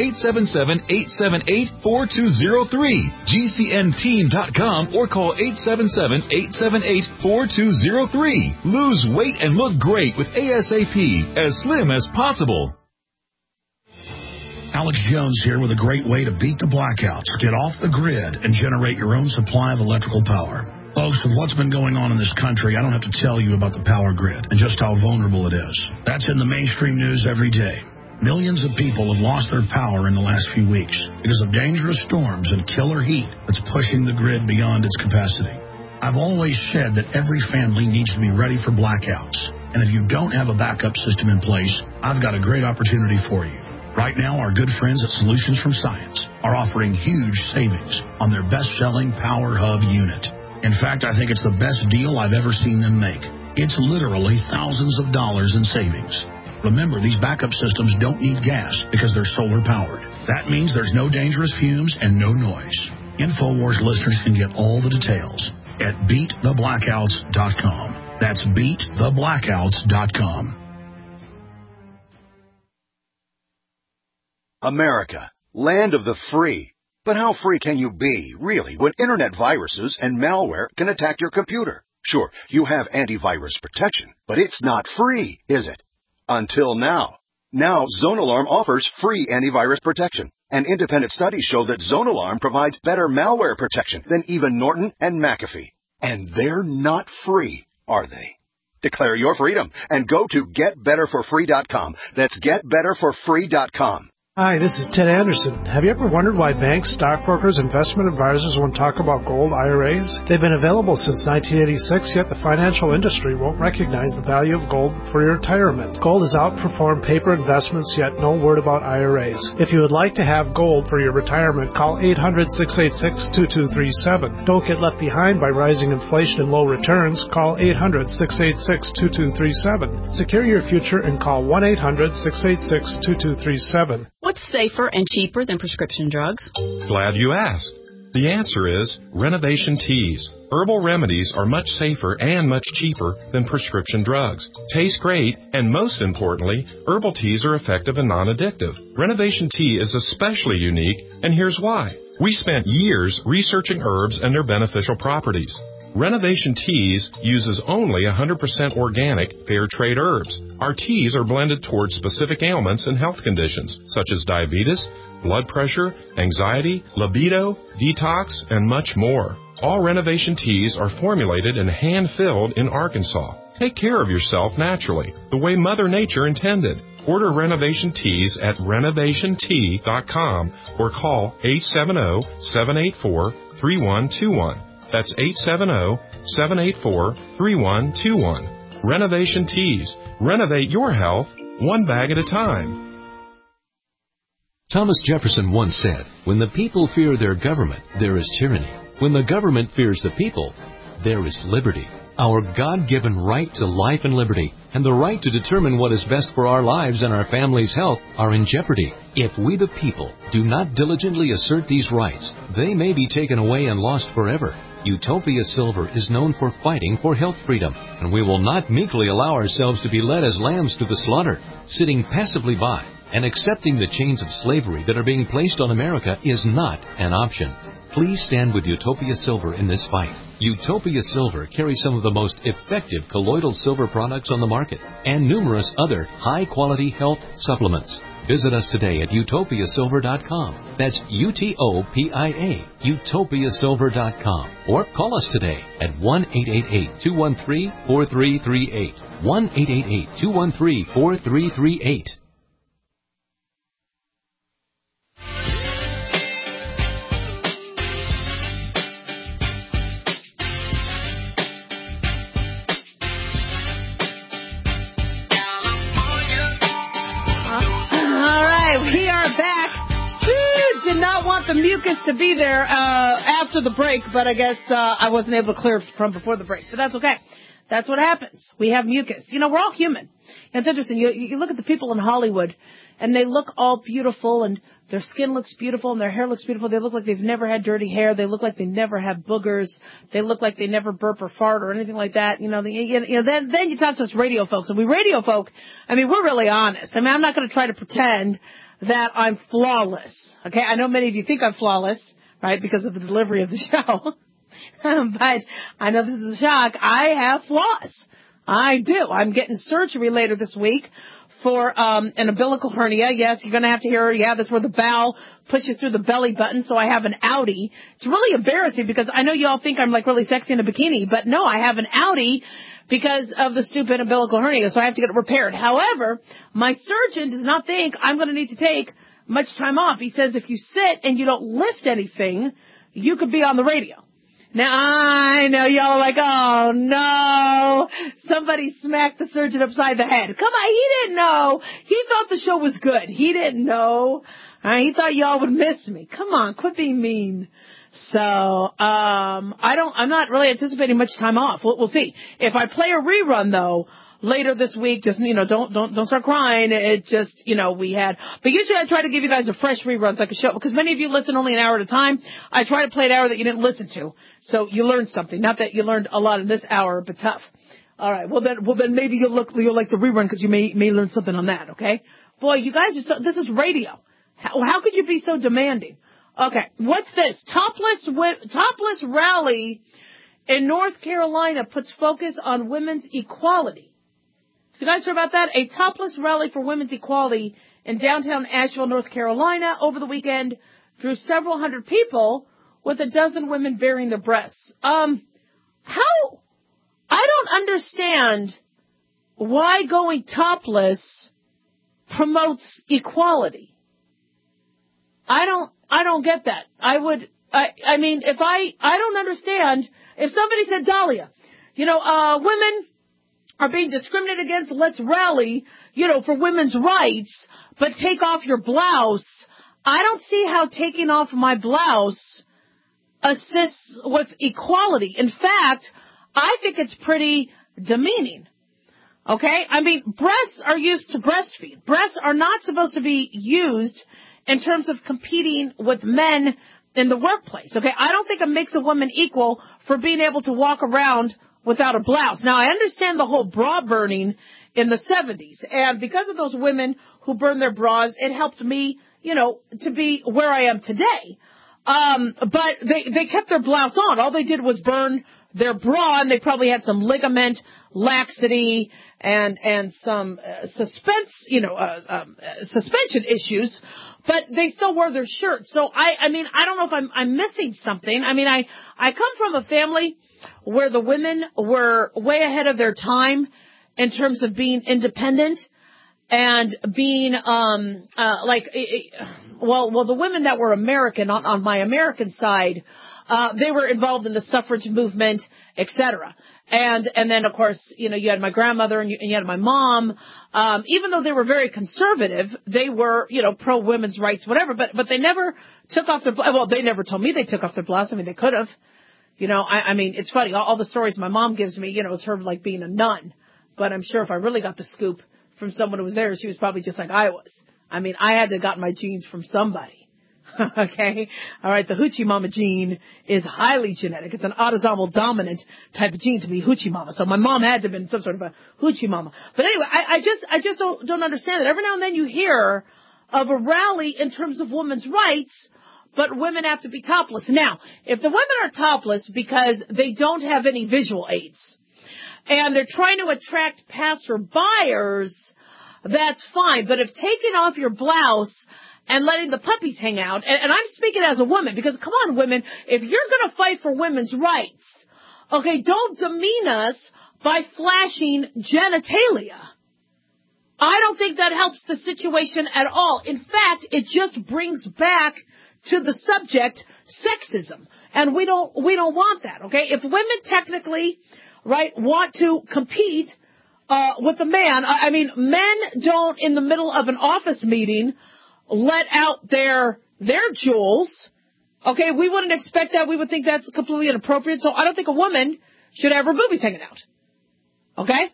877-878-4203. GCNteam.com or call 877-878-4203. Lose weight and look great with ASAP, as slim as possible. Alex Jones here with a great way to beat the blackouts. Get off the grid and generate your own supply of electrical power. Folks, with what's been going on in this country, I don't have to tell you about the power grid and just how vulnerable it is. That's in the mainstream news every day. Millions of people have lost their power in the last few weeks because of dangerous storms and killer heat that's pushing the grid beyond its capacity. I've always said that every family needs to be ready for blackouts. And if you don't have a backup system in place, I've got a great opportunity for you. Right now, our good friends at Solutions from Science are offering huge savings on their best-selling Power Hub unit. In fact, I think it's the best deal I've ever seen them make. It's literally thousands of dollars in savings. Remember, these backup systems don't need gas because they're solar-powered. That means there's no dangerous fumes and no noise. InfoWars listeners can get all the details at BeatTheBlackouts.com. That's BeatTheBlackouts.com. America, land of the free. But how free can you be, really, when internet viruses and malware can attack your computer? Sure, you have antivirus protection, but it's not free, is it? Until now. Now, ZoneAlarm offers free antivirus protection. And independent studies show that ZoneAlarm provides better malware protection than even Norton and McAfee. And they're not free, are they? Declare your freedom and go to GetBetterForFree.com. That's GetBetterForFree.com. Hi, this is Ted Anderson. Have you ever wondered why banks, stockbrokers, investment advisors won't talk about gold IRAs? They've been available since 1986, yet the financial industry won't recognize the value of gold for your retirement. Gold has outperformed paper investments, yet no word about IRAs. If you would like to have gold for your retirement, call 800-686-2237. Don't get left behind by rising inflation and low returns. Call 800-686-2237. Secure your future and call 1-800-686-2237. What's safer and cheaper than prescription drugs? Glad you asked. The answer is Renovation Teas. Herbal remedies are much safer and much cheaper than prescription drugs. Taste great, and most importantly, herbal teas are effective and non-addictive. Renovation Tea is especially unique, and here's why. We spent years researching herbs and their beneficial properties. Renovation Teas uses only 100% organic, fair trade herbs. Our teas are blended towards specific ailments and health conditions, such as diabetes, blood pressure, anxiety, libido, detox, and much more. All Renovation Teas are formulated and hand-filled in Arkansas. Take care of yourself naturally, the way Mother Nature intended. Order Renovation Teas at renovationtea.com or call 870-784-3121. That's 870-784-3121. Renovation Teas. Renovate your health one bag at a time. Thomas Jefferson once said, "When the people fear their government, there is tyranny. When the government fears the people, there is liberty." Our God-given right to life and liberty and the right to determine what is best for our lives and our family's health are in jeopardy. If we the people do not diligently assert these rights, they may be taken away and lost forever. Utopia Silver is known for fighting for health freedom, and we will not meekly allow ourselves to be led as lambs to the slaughter. Sitting passively by and accepting the chains of slavery that are being placed on America is not an option. Please stand with Utopia Silver in this fight. Utopia Silver carries some of the most effective colloidal silver products on the market and numerous other high-quality health supplements. Visit us today at utopiasilver.com. That's UTOPIA, utopiasilver.com. Or call us today at 1-888-213-4338. 1-888-213-4338. We are back. Did not want the mucus to be there after the break, but I guess I wasn't able to clear it from before the break. But that's okay. That's what happens. We have mucus. You know, we're all human. And it's interesting. You look at the people in Hollywood, and they look all beautiful, and their skin looks beautiful, and their hair looks beautiful. They look like they've never had dirty hair. They look like they never have boogers. They look like they never burp or fart or anything like that. Then you talk to us radio folks, and we radio folk, I mean, we're really honest. I mean, I'm not going to try to pretend that I'm flawless. Okay, I know many of you think I'm flawless, right, because of the delivery of the show. But I know this is a shock. I have flaws. I do. I'm getting surgery later this week for an umbilical hernia. Yes, you're going to have to hear, that's where the bowel pushes through the belly button, so I have an outie. It's really embarrassing because I know you all think I'm like really sexy in a bikini, but no, I have an outie because of the stupid umbilical hernia, so I have to get it repaired. However, my surgeon does not think I'm going to need to take much time off. He says if you sit and you don't lift anything, you could be on the radio. Now, I know y'all are like, oh, no. Somebody smacked the surgeon upside the head. Come on, he didn't know. He thought the show was good. He didn't know. He thought y'all would miss me. Come on, quit being mean. So, I'm not really anticipating much time off. We'll see. If I play a rerun, though, later this week, just, don't start crying. It just, but usually I try to give you guys a fresh reruns like a show, because many of you listen only an hour at a time. I try to play an hour that you didn't listen to. So you learned something. Not that you learned a lot in this hour, but tough. All right. Well then maybe you'll like the rerun, because you may learn something on that. Okay. Boy, you guys this is radio. How could you be so demanding? Okay. What's this? Topless rally in North Carolina puts focus on women's equality. You guys heard about that? A topless rally for women's equality in downtown Asheville, North Carolina over the weekend drew several hundred people, with a dozen women baring their breasts. I don't understand why going topless promotes equality. I don't get that. I mean, I don't understand if somebody said, Dahlia, women are being discriminated against, let's rally, for women's rights, but take off your blouse. I don't see how taking off my blouse assists with equality. In fact, I think it's pretty demeaning. Okay? I mean, breasts are used to breastfeed. Breasts are not supposed to be used in terms of competing with men in the workplace. Okay? I don't think it makes a woman equal for being able to walk around without a blouse. Now, I understand the whole bra burning in the 70s. And because of those women who burned their bras, it helped me, to be where I am today. But they kept their blouse on. All they did was burn their bra, and they probably had some ligament laxity and some suspension issues, but they still wore their shirt. So I mean, I don't know if I'm missing something. I mean, I come from a family where the women were way ahead of their time in terms of being independent and being, the women that were American on my American side, they were involved in the suffrage movement, etc. And then, of course, you had my grandmother and you had my mom. Even though they were very conservative, they were, pro women's rights, whatever, but they never took off their, they never told me they took off their blouse. I mean, they could have. I mean, it's funny. All the stories my mom gives me, is her like being a nun. But I'm sure if I really got the scoop from someone who was there, she was probably just like I was. I mean, I had to have gotten my genes from somebody. Okay? All right, the hoochie mama gene is highly genetic. It's an autosomal dominant type of gene to be hoochie mama. So my mom had to have been some sort of a hoochie mama. But anyway, I just don't understand it. Every now and then you hear of a rally in terms of women's rights, but women have to be topless. Now, if the women are topless because they don't have any visual aids, and they're trying to attract passerbyers, that's fine. But if taking off your blouse and letting the puppies hang out, and I'm speaking as a woman, because come on, women, if you're going to fight for women's rights, okay, don't demean us by flashing genitalia. I don't think that helps the situation at all. In fact, it just brings back to the subject sexism, and we don't want that. Okay, if women technically, right, want to compete with a man, I mean, men don't in the middle of an office meeting let out their jewels. Okay, we wouldn't expect that. We would think that's completely inappropriate. So I don't think a woman should have her boobies hanging out. Okay.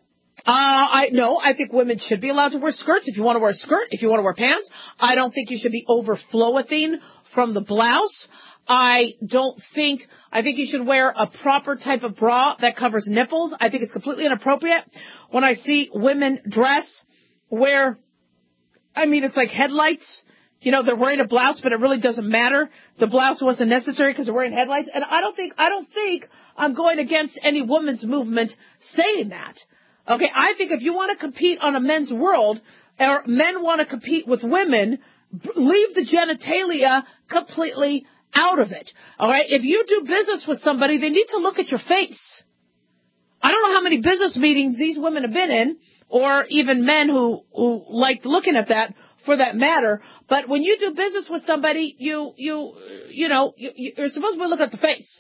I think women should be allowed to wear skirts if you want to wear a skirt, if you want to wear pants. I don't think you should be overflowing from the blouse. I think you should wear a proper type of bra that covers nipples. I think it's completely inappropriate when I see women dress where, I mean, it's like headlights. They're wearing a blouse, but it really doesn't matter. The blouse wasn't necessary because they're wearing headlights. And I don't think I'm going against any women's movement saying that. Okay, I think if you want to compete on a men's world, or men want to compete with women, leave the genitalia completely out of it. All right, if you do business with somebody, they need to look at your face. I don't know how many business meetings these women have been in, or even men who like looking at that, for that matter. But when you do business with somebody, you're supposed to look at the face.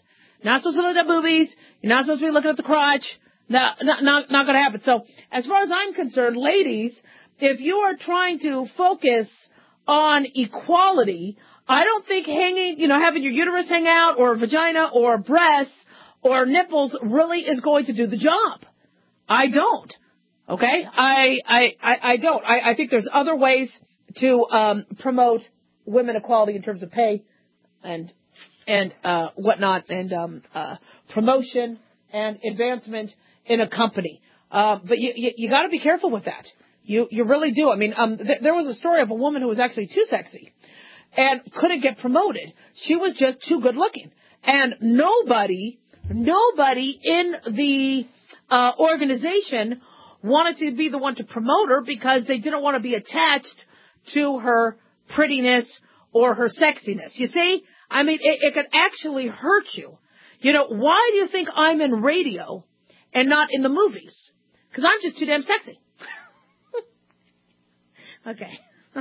You're not supposed to look at boobies. You're not supposed to be looking at the crotch. No, not going to happen. So as far as I'm concerned, ladies, if you are trying to focus on equality, I don't think having your uterus hang out or vagina or breasts or nipples really is going to do the job. I don't. Okay? I don't. I think there's other ways to promote women equality in terms of pay and whatnot, and promotion and advancement in a company. But you got to be careful with that. You really do. I mean, there was a story of a woman who was actually too sexy and couldn't get promoted. She was just too good looking, and nobody in the organization wanted to be the one to promote her because they didn't want to be attached to her prettiness or her sexiness. You see? I mean, it could actually hurt you. Why do you think I'm in radio and not in the movies? Because I'm just too damn sexy. Okay.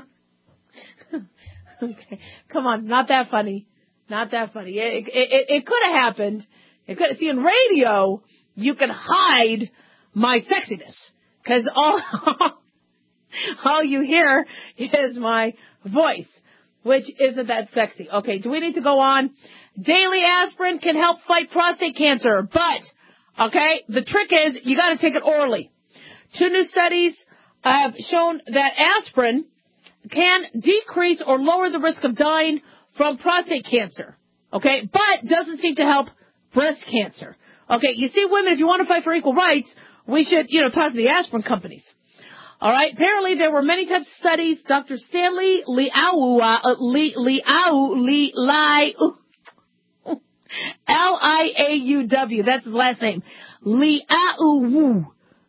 Okay. Come on. Not that funny. Not that funny. It could have happened. It could. See, in radio, you can hide my sexiness because all you hear is my voice, which isn't that sexy. Okay. Do we need to go on? Daily aspirin can help fight prostate cancer, but, okay, the trick is you got to take it orally. 2 new studies have shown that aspirin can decrease or lower the risk of dying from prostate cancer, okay, but doesn't seem to help breast cancer. Okay, you see, women, if you want to fight for equal rights, we should, talk to the aspirin companies. All right, apparently there were many types of studies. Dr. Stanley Liauw, that's his last name. Liauw.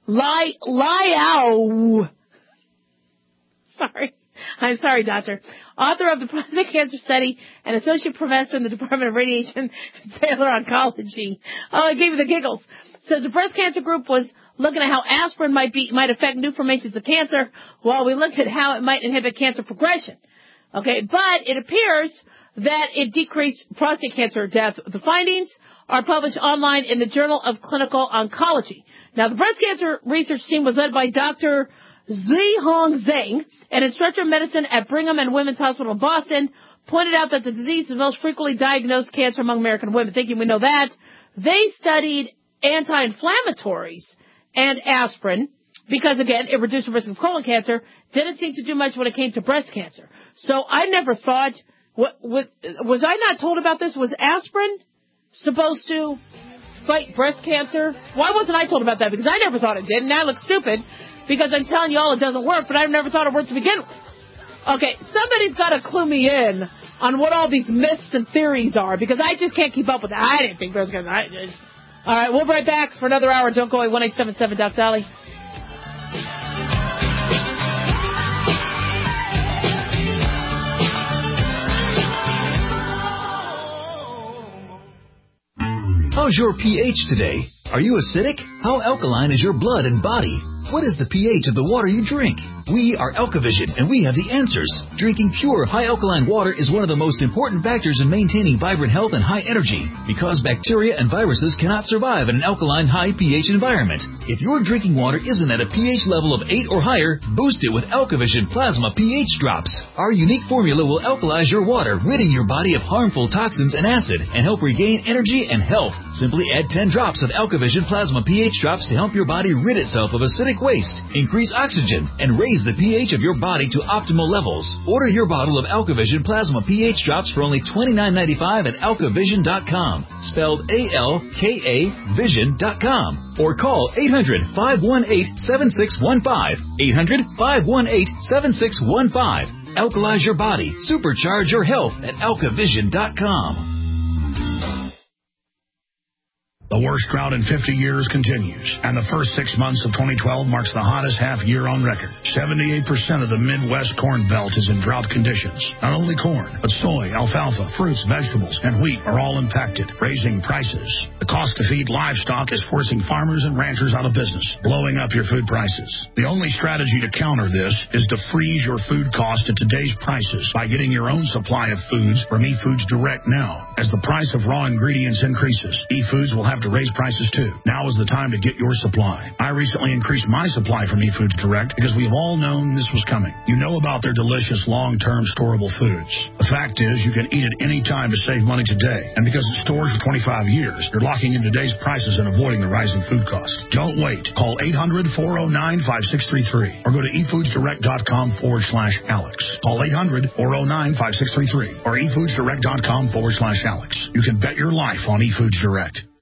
I'm sorry, doctor. Author of the prostate cancer study and associate professor in the Department of Radiation and Cellular Oncology. Oh, I gave you the giggles. Says the breast cancer group was looking at how aspirin might affect new formations of cancer, while we looked at how it might inhibit cancer progression. Okay, but it appears that it decreased prostate cancer death. The findings are published online in the Journal of Clinical Oncology. Now, the breast cancer research team was led by Dr. Zhihong Zhang, an instructor of medicine at Brigham and Women's Hospital in Boston, pointed out that the disease is most frequently diagnosed cancer among American women. Thinking we know that. They studied anti-inflammatories and aspirin because, again, it reduced the risk of colon cancer. Didn't seem to do much when it came to breast cancer. So I never thought, was I not told about this? Was aspirin supposed to fight breast cancer? Why wasn't I told about that? Because I never thought it did, and I look stupid because I'm telling you all it doesn't work, but I've never thought it worked to begin with. Okay, somebody's got to clue me in on what all these myths and theories are, because I just can't keep up with that. I didn't think breast cancer. All right, we'll be right back for another hour. Don't go away. 1-877 Doc Dolly. How's your pH today? Are you acidic? How alkaline is your blood and body? What is the pH of the water you drink? We are Alkavision, and we have the answers. Drinking pure, high alkaline water is one of the most important factors in maintaining vibrant health and high energy, because bacteria and viruses cannot survive in an alkaline, high pH environment. If your drinking water isn't at a pH level of 8 or higher, boost it with Alkavision Plasma pH Drops. Our unique formula will alkalize your water, ridding your body of harmful toxins and acid, and help regain energy and health. Simply add 10 drops of Alkavision Plasma pH Drops to help your body rid itself of acidic waste, increase oxygen, and raise the pH of your body to optimal levels. Order your bottle of Alkavision Plasma pH Drops for only $29.95 at alkavision.com, spelled A-L-K-A Vision.com, or call 800-518-7615, 800-518-7615. Alkalize your body, supercharge your health at alkavision.com. The worst drought in 50 years continues, and the first 6 months of 2012 marks the hottest half year on record. 78% of the Midwest corn belt is in drought conditions. Not only corn, but soy, alfalfa, fruits, vegetables, and wheat are all impacted, raising prices. The cost to feed livestock is forcing farmers and ranchers out of business, blowing up your food prices. The only strategy to counter this is to freeze your food cost at today's prices by getting your own supply of foods from eFoods Direct now. As the price of raw ingredients increases, eFoods will have to raise prices too. Now is the time to get your supply. I recently increased my supply from eFoods Direct because we have all known this was coming. You know about their delicious long-term storable foods. The fact is you can eat it any time to save money today. And because it stores for 25 years, you're locking in today's prices and avoiding the rising food costs. Don't wait. Call 800-409-5633 or go to efoodsdirect.com/Alex. Call 800-409-5633 or efoodsdirect.com/Alex. You can bet your life on eFoods Direct.